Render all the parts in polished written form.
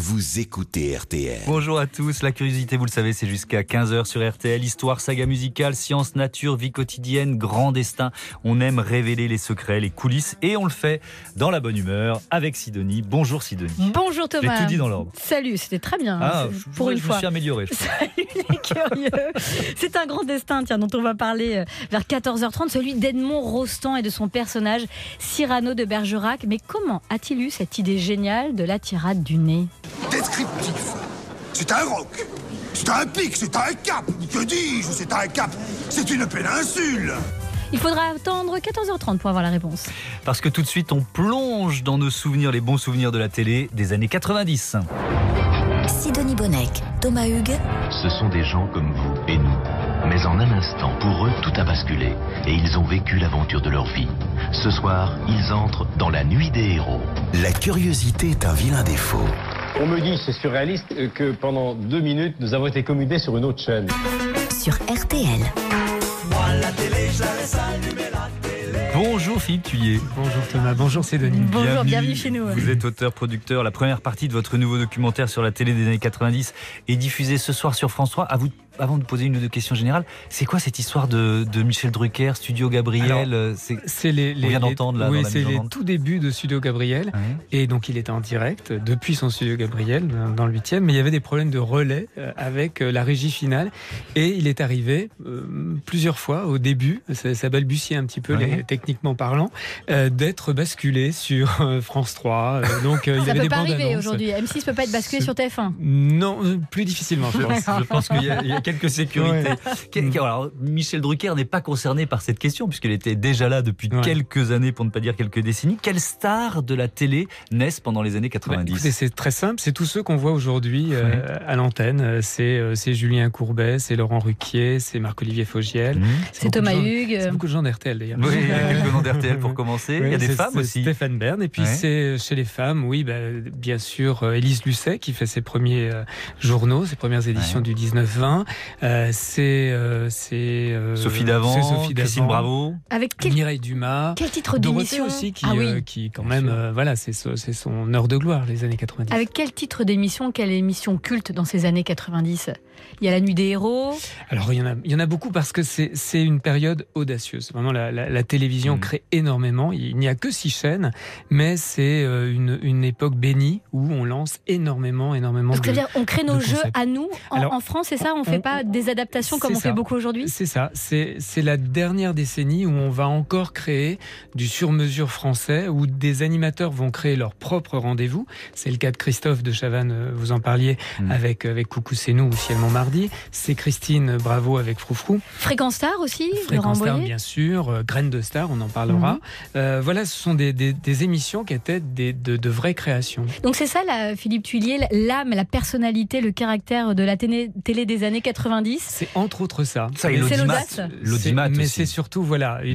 vous écoutez RTL. Bonjour à tous, la curiosité, vous le savez, c'est jusqu'à 15h sur RTL. Histoire, saga musicale, science, nature, vie quotidienne, grand destin. On aime révéler les secrets, les coulisses, et on le fait dans la bonne humeur avec Sidonie. Bonjour Sidonie. Bonjour Thomas. J'ai tout dit dans l'ordre. Salut, c'était très bien. Pour une fois. Je me suis amélioré. Salut les curieux. C'est un grand destin, tiens, dont on va parler vers 14h30, celui d'Edmond Rostand et de son personnage Cyrano de Bergerac. Mais comment a-t-il eu cette idée géniale de la tirade du nez ? Descriptif. C'est un roc. C'est un pic. C'est un cap. Que dis-je ? C'est un cap. C'est une péninsule. Il faudra attendre 14h30 pour avoir la réponse. Parce que tout de suite, on plonge dans nos souvenirs, les bons souvenirs de la télé des années 90. Sidonie Bonnec, Thomas Hugues. Ce sont des gens comme vous et nous. Mais en un instant, pour eux, tout a basculé. Et ils ont vécu l'aventure de leur vie. Ce soir, ils entrent dans la nuit des héros. La curiosité est un vilain défaut. On me dit, c'est surréaliste, que pendant 2 minutes, nous avons été commutés sur une autre chaîne. Sur RTL. Bonjour Philippe Thuillier. Bonjour Thomas, bonjour Sidonie. Bonjour, bienvenue chez nous. Vous êtes auteur-producteur. La première partie de votre nouveau documentaire sur la télé des années 90 est diffusée ce soir sur France 3. Avant de poser une ou deux questions générales, c'est quoi cette histoire de Michel Drucker, Studio Gabriel? Alors, on vient d'entendre là. Oui, dans la c'est mise en les onde. tout débuts de Studio Gabriel. Oui. Et donc il était en direct depuis son Studio Gabriel dans le 8e. Mais il y avait des problèmes de relais avec la régie finale. Et il est arrivé plusieurs fois au début, ça balbutiait un petit peu techniquement parlant, d'être basculé sur France 3. Donc, il ça avait peut des pas bandes arriver annonces. aujourd'hui. M6 ne peut pas être basculé sur TF1. Non, plus difficilement, je pense. Je pense qu'il y a quelques sécurités. Alors, Michel Drucker n'est pas concerné par cette question puisqu'il était déjà là depuis quelques années, pour ne pas dire quelques décennies. Quelles stars de la télé naissent pendant les années 90? Écoutez, c'est très simple, c'est tous ceux qu'on voit aujourd'hui à l'antenne. C'est Julien Courbet, c'est Laurent Ruquier, c'est Marc-Olivier Fogiel. C'est Thomas Hugues. C'est beaucoup de gens d'RTL d'ailleurs. Oui, il y a quelques noms d'RTL pour commencer. Il y a des femmes aussi. Stéphane Bern. Et puis c'est chez les femmes, bien sûr, Élise Lucet qui fait ses premiers journaux, ses premières éditions du 19-20. C'est Sophie Davant, Christine Bravo. Avec Mireille Dumas. Quel titre Dorothée d'émission aussi qui quand même, c'est son heure de gloire, les années 90. Avec quel titre d'émission, quelle émission culte dans ces années 90? Il y a La Nuit des Héros. Alors il y en a beaucoup parce que c'est une période audacieuse. Vraiment la télévision crée énormément. Il n'y a que 6 chaînes, mais c'est une époque bénie où on lance énormément C'est-à-dire on crée nos jeux à nous en France, c'est ça? On fait pas des adaptations comme on fait beaucoup aujourd'hui? C'est ça. C'est la dernière décennie où on va encore créer du sur-mesure français, où des animateurs vont créer leur propre rendez-vous. C'est le cas de Christophe de Chavannes, vous en parliez, avec Coucou c'est nous ou Ciel mon mardi. C'est Christine Bravo avec Froufrou. Fréquence Star aussi, Fréquence Star bien sûr, Graines de Star, on en parlera. Ce sont des émissions qui étaient de vraies créations. Donc c'est ça, Philippe Thuillier, l'âme, la personnalité, le caractère de la télé des années 90. C'est entre autres ça. C'est l'audace. L'audimat mais aussi. c'est surtout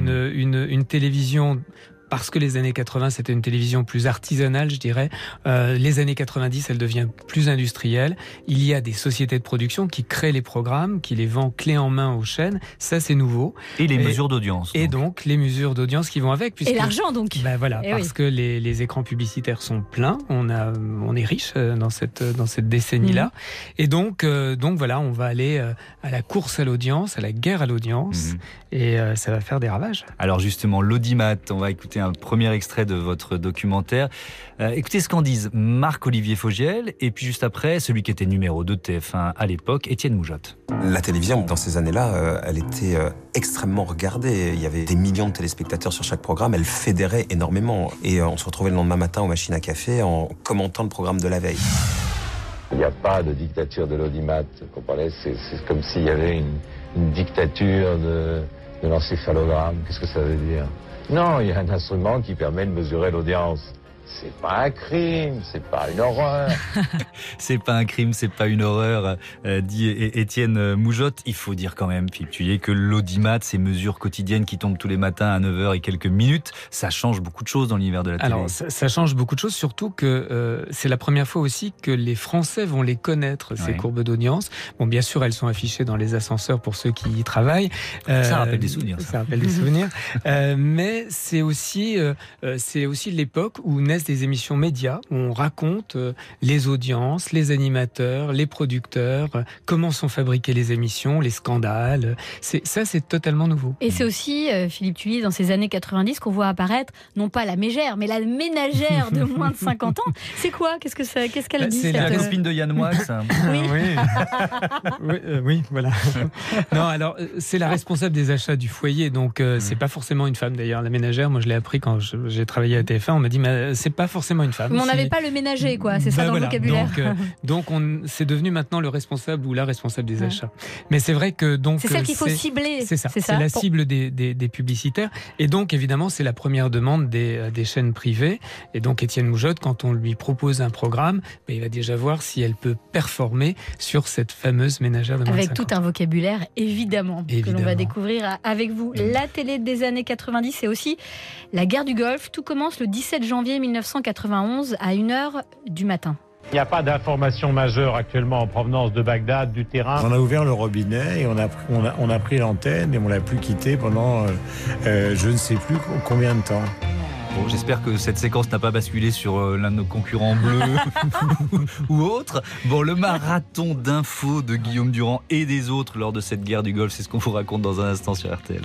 une télévision. Parce que les années 80, c'était une télévision plus artisanale, je dirais. Les années 90, elle devient plus industrielle. Il y a des sociétés de production qui créent les programmes, qui les vendent clé en main aux chaînes. Ça, c'est nouveau. Et les mesures d'audience. Et donc, les mesures d'audience qui vont avec. Et l'argent, donc. Parce que les écrans publicitaires sont pleins. On est riche dans cette décennie-là. Et donc, on va aller à la course à l'audience, à la guerre à l'audience. Et ça va faire des ravages. Alors justement, l'audimat, on va écouter un premier extrait de votre documentaire. Écoutez ce qu'en disent Marc-Olivier Fogiel et puis juste après, celui qui était numéro 2 de TF1 à l'époque, Étienne Moujotte. La télévision, dans ces années-là, elle était extrêmement regardée. Il y avait des millions de téléspectateurs sur chaque programme. Elle fédérait énormément. Et on se retrouvait le lendemain matin aux machines à café en commentant le programme de la veille. Il n'y a pas de dictature de l'audimat. C'est comme s'il y avait une dictature de l'encéphalogramme. Qu'est-ce que ça veut dire? Non, il y a un instrument qui permet de mesurer l'audience. C'est pas un crime, c'est pas une horreur. C'est pas un crime, c'est pas une horreur, dit Étienne Moujotte. Il faut dire quand même, Philippe Thuillier, que l'audimat, ces mesures quotidiennes qui tombent tous les matins à 9h et quelques minutes, ça change beaucoup de choses dans l'univers de la télé. Alors, ça change beaucoup de choses, surtout que c'est la première fois aussi que les Français vont les connaître, ces courbes d'audience. Bon, bien sûr, elles sont affichées dans les ascenseurs pour ceux qui y travaillent. Ça rappelle des souvenirs. Ça rappelle des souvenirs. Mais c'est aussi l'époque où naissent reste des émissions médias où on raconte les audiences, les animateurs, les producteurs, comment sont fabriquées les émissions, les scandales. C'est totalement nouveau. Et c'est aussi, Philippe Thuillier, dans ces années 90, qu'on voit apparaître, non pas la mégère, mais la ménagère de moins de 50 ans. C'est quoi ? Qu'est-ce qu'elle dit C'est la copine de Yann Moix. Oui. Oui, voilà. Non, alors, c'est la responsable des achats du foyer, donc c'est pas forcément une femme d'ailleurs. La ménagère, moi je l'ai appris quand j'ai travaillé à TF1, on m'a dit, mais c'est pas forcément une femme. Mais on n'avait pas le ménager, quoi, c'est ça dans le vocabulaire. Donc c'est devenu maintenant le responsable ou la responsable des achats. Mais c'est vrai que donc... C'est celle qu'il faut cibler. C'est ça, c'est la cible des publicitaires. Et donc évidemment, c'est la première demande des chaînes privées. Et donc Étienne Moujotte, quand on lui propose un programme, il va déjà voir si elle peut performer sur cette fameuse ménagère de moins de 50 ans. Avec tout un vocabulaire, évidemment, que l'on va découvrir avec vous. La télé des années 90, c'est aussi la guerre du Golfe. Tout commence le 17 janvier 1991 à 1h du matin. Il n'y a pas d'informations majeures actuellement en provenance de Bagdad, du terrain. On a ouvert le robinet et on a pris l'antenne et on ne l'a plus quitté pendant je ne sais plus combien de temps. Bon, j'espère que cette séquence n'a pas basculé sur l'un de nos concurrents bleus ou autre. Bon, le marathon d'infos de Guillaume Durand et des autres lors de cette guerre du Golfe, c'est ce qu'on vous raconte dans un instant sur RTL.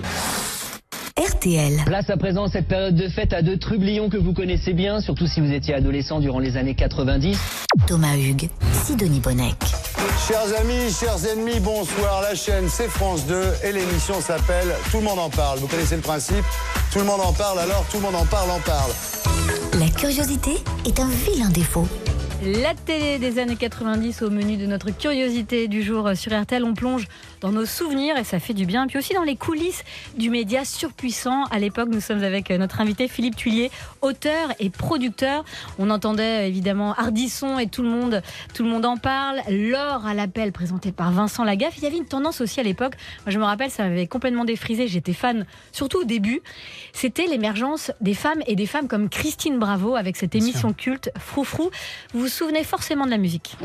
RTL. Place à présent cette période de fête à deux trublions que vous connaissez bien, surtout si vous étiez adolescent durant les années 90. Thomas Hugues, Sidonie Bonnec. Chers amis, chers ennemis, bonsoir. La chaîne, c'est France 2 et l'émission s'appelle Tout le monde en parle. Vous connaissez le principe ? Tout le monde en parle, alors tout le monde en parle. La curiosité est un vilain défaut. La télé des années 90 au menu de notre curiosité du jour sur RTL. On plonge dans nos souvenirs et ça fait du bien. Puis aussi dans les coulisses du média surpuissant. À l'époque, nous sommes avec notre invité Philippe Thuillier, auteur et producteur. On entendait évidemment Ardisson et tout le monde en parle. L'or à l'appel présenté par Vincent Lagaffe. Il y avait une tendance aussi à l'époque. Moi, je me rappelle, ça m'avait complètement défrisé. J'étais fan, surtout au début. C'était l'émergence des femmes et des femmes comme Christine Bravo avec cette émission culte Froufrou. Vous vous souvenez forcément de la musique.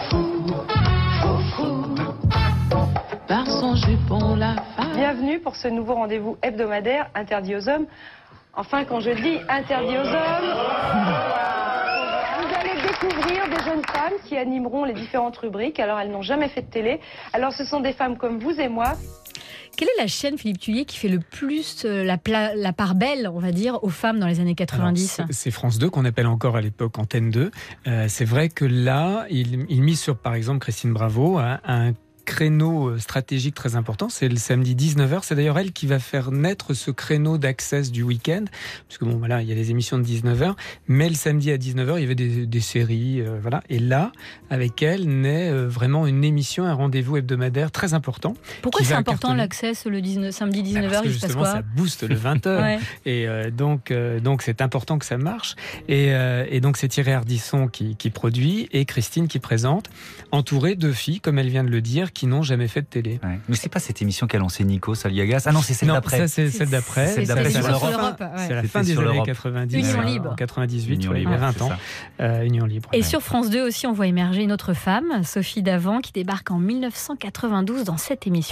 Par son jupon, la femme. Bienvenue pour ce nouveau rendez-vous hebdomadaire interdit aux hommes. Enfin, quand je dis interdit aux hommes, vous allez découvrir des jeunes femmes qui animeront les différentes rubriques. Alors, elles n'ont jamais fait de télé. Alors, ce sont des femmes comme vous et moi. Quelle est la chaîne, Philippe Thuillier, qui fait le plus la part belle, on va dire, aux femmes dans les années 90 ? Alors, c'est France 2 qu'on appelle encore à l'époque Antenne 2. C'est vrai que là, il mise sur, par exemple, Christine Bravo, un créneau stratégique très important, c'est le samedi 19h. C'est d'ailleurs elle qui va faire naître ce créneau d'Access du week-end, parce que bon, voilà, il y a les émissions de 19h, mais le samedi à 19h, il y avait des séries, voilà. Et là, avec elle, naît vraiment une émission, un rendez-vous hebdomadaire très important. Pourquoi c'est important l'Access le samedi 19h? Parce que justement, ça booste le 20h. Ouais. Et donc c'est important que ça marche. Et donc c'est Thierry Ardisson qui produit et Christine qui présente, entourée de filles, comme elle vient de le dire, qui n'ont jamais fait de télé. Ouais. Mais c'est pas cette émission qu'a lancée Nico Saliagas. Ah non, c'est celle d'après. Ça, c'est celle d'après. C'est d'après sur l'Europe. C'est la fin des années 90. Union Libre. 98, Union il y a 20 ans. Union Libre. Et sur France 2 aussi, on voit émerger une autre femme, Sophie Davant, qui débarque en 1992 dans cette émission.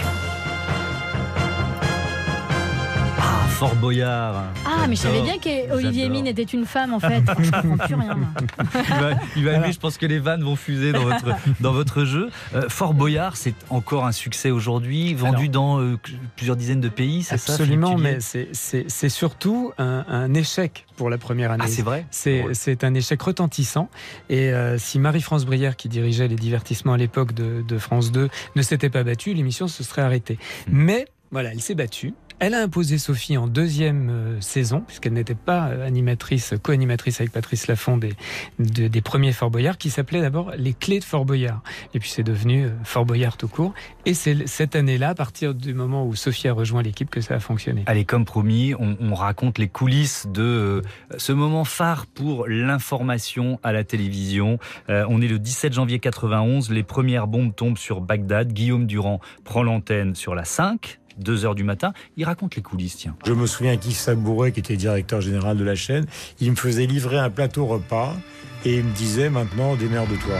Fort Boyard. Ah, mais je savais bien qu'Olivier Mine était une femme, en fait. Je comprends plus rien. Il va aimer, je pense que les vannes vont fuser dans votre jeu. Fort Boyard, c'est encore un succès aujourd'hui, vendu dans plusieurs dizaines de pays, c'est ça? Absolument, mais c'est surtout un échec pour la première année. Ah, c'est vrai? C'est un échec retentissant. Et si Marie-France Brière, qui dirigeait les divertissements à l'époque de France 2, ne s'était pas battue, l'émission se serait arrêtée. Mais voilà, elle s'est battue. Elle a imposé Sophie en deuxième saison, puisqu'elle n'était pas co-animatrice avec Patrice Laffont des premiers Fort Boyard, qui s'appelait d'abord Les Clés de Fort Boyard. Et puis c'est devenu Fort Boyard tout court. Et c'est cette année-là, à partir du moment où Sophie a rejoint l'équipe, que ça a fonctionné. Allez, comme promis, on raconte les coulisses de ce moment phare pour l'information à la télévision. On est le 17 janvier 91, les premières bombes tombent sur Bagdad. Guillaume Durand prend l'antenne sur la 5. 2h du matin, il raconte les coulisses, tiens. Je me souviens qu'Yves Sabouret, qui était directeur général de la chaîne, il me faisait livrer un plateau repas et il me disait maintenant démerde-toi.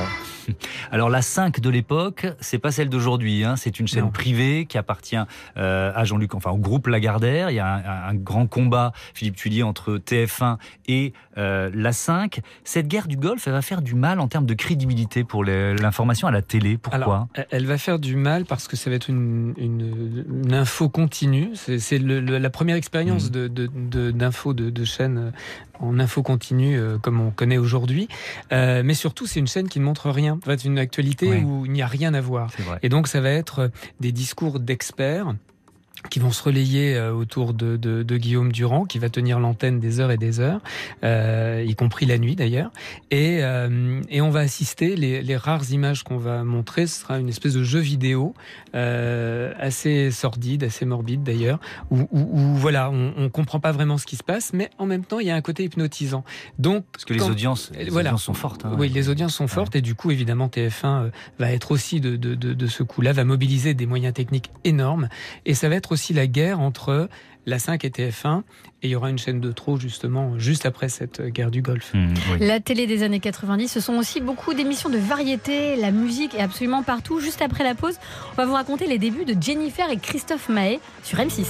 Alors la 5 de l'époque, c'est pas celle d'aujourd'hui. C'est une chaîne privée qui appartient à Jean-Luc, enfin au groupe Lagardère. Il y a un grand combat, Philippe Thuillier, entre TF1 et la 5. Cette guerre du Golfe, elle va faire du mal en termes de crédibilité pour l'information à la télé. Pourquoi ? Alors, elle va faire du mal parce que ça va être une info continue. C'est la première expérience d'info de chaîne en info continue comme on connaît aujourd'hui. Mais surtout, c'est une chaîne qui ne montre rien. Ça va être une actualité où il n'y a rien à voir. Et donc, ça va être des discours d'experts qui vont se relayer autour de Guillaume Durand, qui va tenir l'antenne des heures et des heures, y compris la nuit d'ailleurs. Et on va assister, les rares images qu'on va montrer, ce sera une espèce de jeu vidéo assez sordide, assez morbide d'ailleurs, où voilà, on comprend pas vraiment ce qui se passe, mais en même temps, il y a un côté hypnotisant. Donc, parce que les audiences sont fortes. Oui, les audiences sont fortes, et du coup, évidemment, TF1 va être aussi de ce coup-là, va mobiliser des moyens techniques énormes, et ça va être aussi la guerre entre la 5 et TF1, et il y aura une chaîne de trop justement juste après cette guerre du Golfe. La télé des années 90, ce sont aussi beaucoup d'émissions de variété, la musique est absolument partout. Juste après la pause, on va vous raconter les débuts de Jennifer et Christophe Maé sur M6.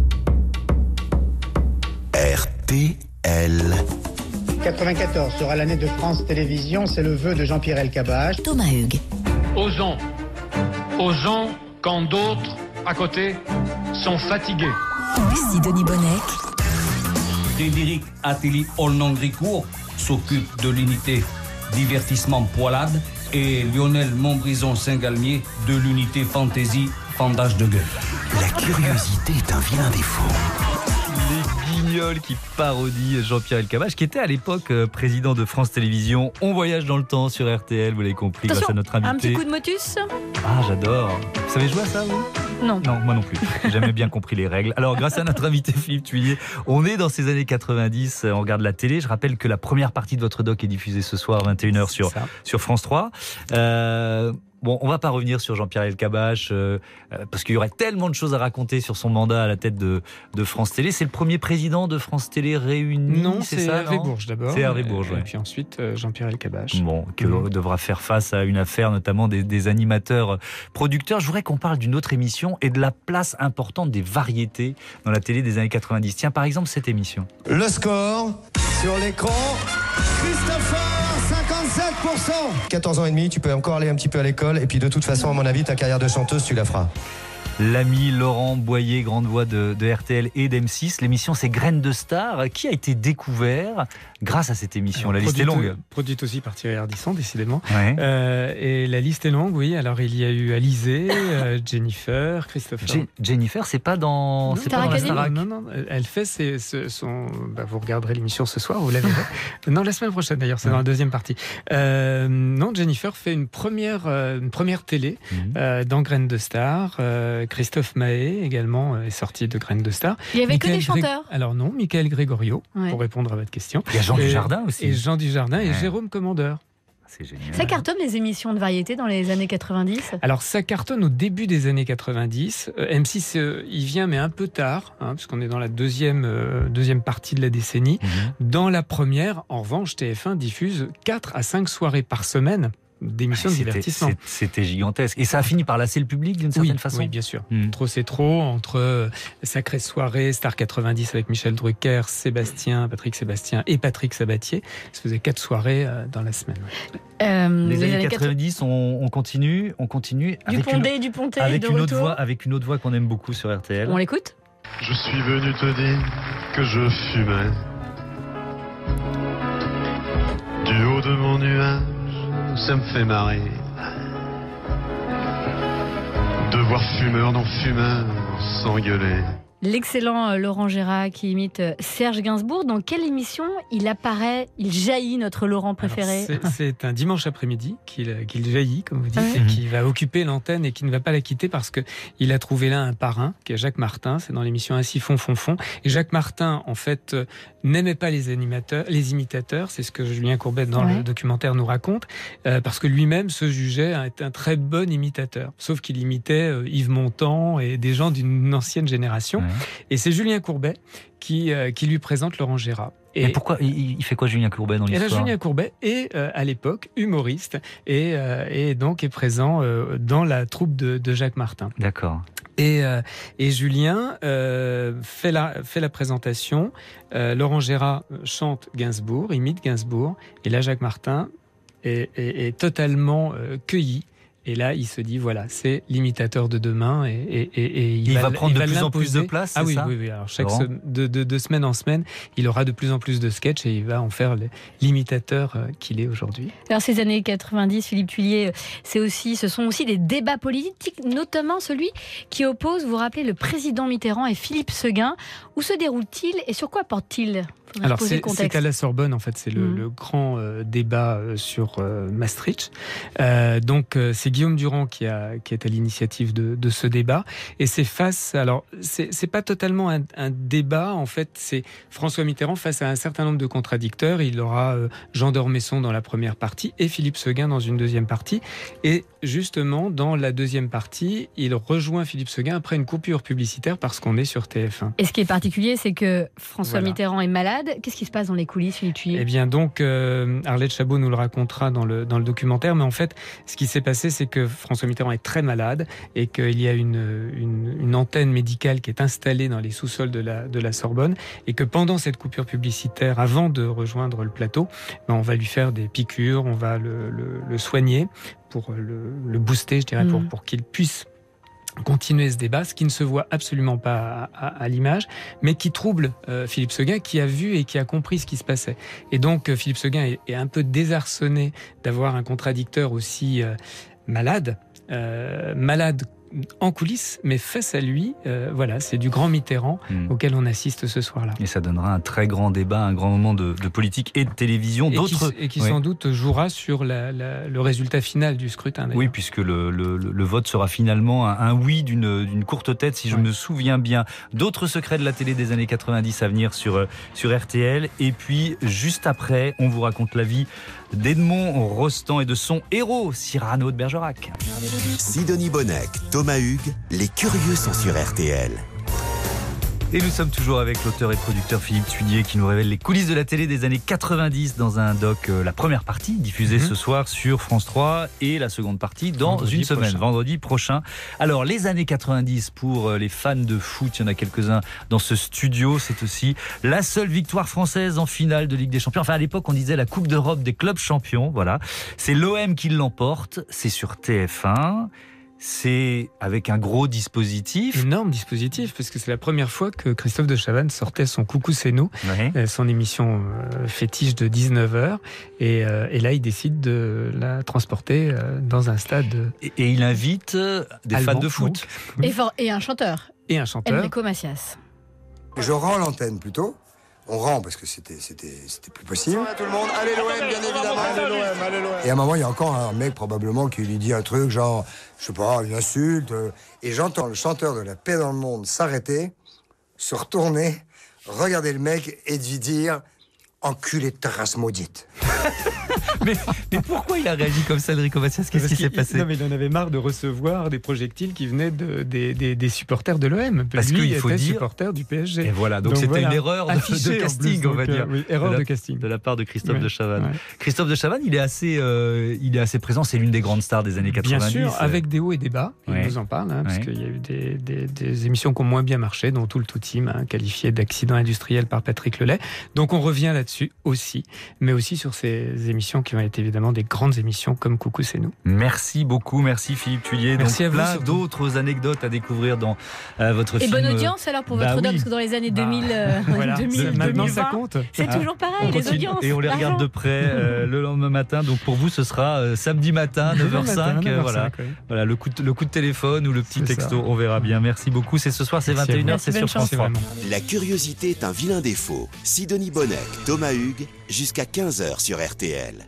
RTL. 94 sera l'année de France Télévisions, c'est le vœu de Jean-Pierre Elkabbach. Thomas Hugues. Osons quand d'autres à côté sont fatigués. Sidonie Bonnec. Frédéric Attali Olnandricourt s'occupe de l'unité divertissement poilade et Lionel Montbrison-Saint-Galmier de l'unité fantaisie fendage de gueule. La curiosité est un vilain défaut. Les Guignols qui parodient Jean-Pierre Elkabbach, qui était à l'époque président de France Télévisions. On voyage dans le temps sur RTL, vous l'avez compris. Attention, grâce à notre invité. Un petit coup de motus. Ah, j'adore. Vous savez jouer à ça, vous ? Non. Non, moi non plus. J'ai jamais bien compris les règles. Alors, grâce à notre invité Philippe Thuillier, on est dans ces années 90, on regarde la télé. Je rappelle que la première partie de votre doc est diffusée ce soir à 21h sur France 3. Bon, on va pas revenir sur Jean-Pierre Elkabbach parce qu'il y aurait tellement de choses à raconter sur son mandat à la tête de France Télé. C'est le premier président de France Télé réuni. Non, c'est Hervé Bourges d'abord. C'est Hervé Bourges, et puis ensuite Jean-Pierre Elkabbach. Bon, qui devra faire face à une affaire, notamment des animateurs producteurs. Je voudrais qu'on parle d'une autre émission et de la place importante des variétés dans la télé des années 90. Tiens, par exemple, cette émission. Le score sur l'écran, Christopher, 57%. 14 ans et demi, tu peux encore aller un petit peu à l'école. Et puis de toute façon, à mon avis, ta carrière de chanteuse, tu la feras. L'ami Laurent Boyer, grande voix de RTL et d'M6. L'émission, c'est Graines de Stars, qui a été découvert grâce à cette émission. La liste est longue. Produite aussi par Thierry Ardisson, décidément. Ouais. Et la liste est longue, oui. Alors, il y a eu Alizée, Jennifer, Christopher. Jennifer, c'est pas dans la Starac. Non, elle fait son... vous regarderez l'émission ce soir, vous la verrez. Non, la semaine prochaine, d'ailleurs, c'est dans la deuxième partie. Non, Jennifer fait une première télé dans Graines de Stars. Christophe Maé également est sorti de Graines de Stars. Il n'y avait que des chanteurs. Alors non, Michael Grégorio, pour répondre à votre question. Il y a Jean Dujardin aussi. Et Jean Dujardin et Jérôme Commandeur. C'est génial. Ça cartonne les émissions de variété dans les années 90 ? Alors ça cartonne au début des années 90. M6 il vient mais un peu tard, puisqu'on est dans la deuxième partie de la décennie. Dans la première, en revanche, TF1 diffuse 4 à 5 soirées par semaine d'émissions de divertissement. C'était gigantesque. Et ça a fini par lasser le public d'une certaine façon. Oui, bien sûr. Trop c'est trop, entre Sacrée Soirée, Star 90 avec Michel Drucker, Patrick Sébastien et Patrick Sabatier. Ça faisait 4 soirées dans la semaine. Les années 90, on continue. Duponté, avec de une retour. avec une autre voix qu'on aime beaucoup sur RTL. On l'écoute ? Je suis venu te dire que je fumais. Du haut de mon nuage, ça me fait marrer de voir fumeur dans fumeur s'engueuler. L'excellent Laurent Gérard qui imite Serge Gainsbourg. Dans quelle émission il apparaît, il jaillit, notre Laurent préféré ? C'est un dimanche après-midi qu'il jaillit, comme vous dites, et qui va occuper l'antenne et qui ne va pas la quitter parce qu'il a trouvé là un parrain, qui est Jacques Martin. C'est dans l'émission Ainsi font. Et Jacques Martin, en fait, n'aimait pas les imitateurs. C'est ce que Julien Courbet, dans le documentaire, nous raconte, parce que lui-même se jugeait être un très bon imitateur. Sauf qu'il imitait Yves Montand et des gens d'une ancienne génération. Et c'est Julien Courbet qui lui présente Laurent Gérard. Et pourquoi il fait quoi Julien Courbet dans l'histoire? Julien Courbet est à l'époque humoriste et donc est présent dans la troupe de Jacques Martin. D'accord. Et Julien fait la présentation. Laurent Gérard chante Gainsbourg, imite Gainsbourg. Et là, Jacques Martin est totalement cueilli. Et là, il se dit, voilà, c'est l'imitateur de demain et il va prendre de plus en l'imposer. plus de place, c'est ça ? Oui. Alors, de semaine en semaine, il aura de plus en plus de sketchs et il va en faire l'imitateur qu'il est aujourd'hui. Alors, ces années 90, Philippe Thuillier, ce sont aussi des débats politiques, notamment celui qui oppose, vous vous rappelez, le président Mitterrand et Philippe Seguin. Où se déroule-t-il et sur quoi porte-t-il ? Alors c'est à la Sorbonne, en fait, c'est le grand débat sur Maastricht. Donc c'est Guillaume Durand qui est à l'initiative de ce débat. Et c'est c'est pas totalement un débat, en fait, c'est François Mitterrand face à un certain nombre de contradicteurs. Il aura Jean d'Ormesson dans la première partie et Philippe Seguin dans une deuxième partie. Et justement, dans la deuxième partie, il rejoint Philippe Seguin après une coupure publicitaire parce qu'on est sur TF1. Et ce qui est particulier, c'est que François Mitterrand est malade. Qu'est-ce qui se passe dans les coulisses, Philippe Thuillier ? Eh bien, donc, Arlette Chabot nous le racontera dans le documentaire. Mais en fait, ce qui s'est passé, c'est que François Mitterrand est très malade et qu'il y a une antenne médicale qui est installée dans les sous-sols de la Sorbonne et que pendant cette coupure publicitaire, avant de rejoindre le plateau, on va lui faire des piqûres, on va le soigner pour le booster, je dirais, pour qu'il puisse continuer ce débat, ce qui ne se voit absolument pas à l'image, mais qui trouble Philippe Seguin, qui a vu et qui a compris ce qui se passait. Et donc Philippe Seguin est un peu désarçonné d'avoir un contradicteur aussi malade en coulisses, mais face à lui, c'est du grand Mitterrand auquel on assiste ce soir-là. Et ça donnera un très grand débat, un grand moment de politique et de télévision. Et qui sans doute jouera sur le résultat final du scrutin. D'ailleurs. Oui, puisque le vote sera finalement un oui d'une courte tête, si je me souviens bien. D'autres secrets de la télé des années 90 à venir sur RTL. Et puis, juste après, on vous raconte la vie d'Edmond Rostand et de son héros, Cyrano de Bergerac. Sidonie Bonnec, Thomas Hugues, les curieux sont sur RTL. Et nous sommes toujours avec l'auteur et producteur Philippe Thuillier qui nous révèle les coulisses de la télé des années 90 dans un doc, la première partie diffusée ce soir sur France 3 et la seconde partie dans une semaine, vendredi prochain. Alors les années 90 pour les fans de foot, il y en a quelques-uns dans ce studio, c'est aussi la seule victoire française en finale de Ligue des Champions. Enfin à l'époque on disait la Coupe d'Europe des clubs champions, voilà. C'est l'OM qui l'emporte, c'est sur TF1. C'est avec un gros dispositif. Énorme dispositif, parce que c'est la première fois que Christophe de Chavannes sortait son Coucou c'est nous, son émission fétiche de 19h. Et là, il décide de la transporter dans un stade. Et il invite des fans de foot. Et un chanteur. Enrico Macias. Je rends l'antenne plutôt. On rend parce que c'était plus possible. Tout le monde, allez l'OM, bien évidemment. Allez l'OM. Et à un moment, il y a encore un mec probablement qui lui dit un truc genre, je sais pas, une insulte. Et j'entends le chanteur de La Paix dans le Monde s'arrêter, se retourner, regarder le mec et lui dire enculé de ta race maudite. mais pourquoi il a réagi comme ça, Enrico Macias ? Qu'est-ce qui s'est passé ? Non, mais il en avait marre de recevoir des projectiles qui venaient des supporters de l'OM. Parce qu'il faut dire supporter du PSG. Et voilà, donc c'était une erreur de casting, on va dire. Oui, erreur de casting. De la part de Christophe de Chavannes. Ouais. Christophe de Chavannes, il est assez présent. C'est l'une des grandes stars des années 90. Bien sûr, avec des hauts et des bas. Il nous en parle, parce qu'il y a eu des émissions qui ont moins bien marché, dont Tout le Tout Team, qualifié d'accident industriel par Patrick Lelay. Donc on revient là-dessus aussi, mais aussi sur ces émissions qui ont été évidemment des grandes émissions comme Coucou c'est nous. Merci beaucoup, merci Philippe Thuillier. Merci donc, à vous. Plein d'autres anecdotes à découvrir dans votre film. Et bonne audience alors pour votre doc, parce que dans les années 2000, voilà. 2000 maintenant 2020, ça compte. C'est toujours pareil, les audiences. Et on les regarde de près le lendemain matin. Donc pour vous, ce sera samedi matin, 9h05. 9h05 voilà, le coup de téléphone ou le petit texto, on verra bien. Merci beaucoup. C'est ce soir, c'est 21h, c'est sur France 3. La curiosité est un vilain défaut. Sidonie Bonnec, Thomas Hugues, jusqu'à 15h sur RTL.